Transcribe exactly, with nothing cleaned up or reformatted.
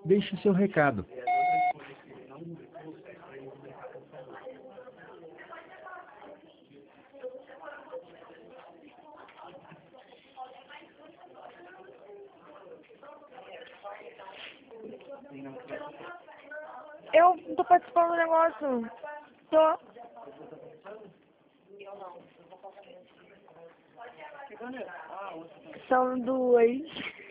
Deixe seu recado. Eu tô participando do negócio. Tô. São duas.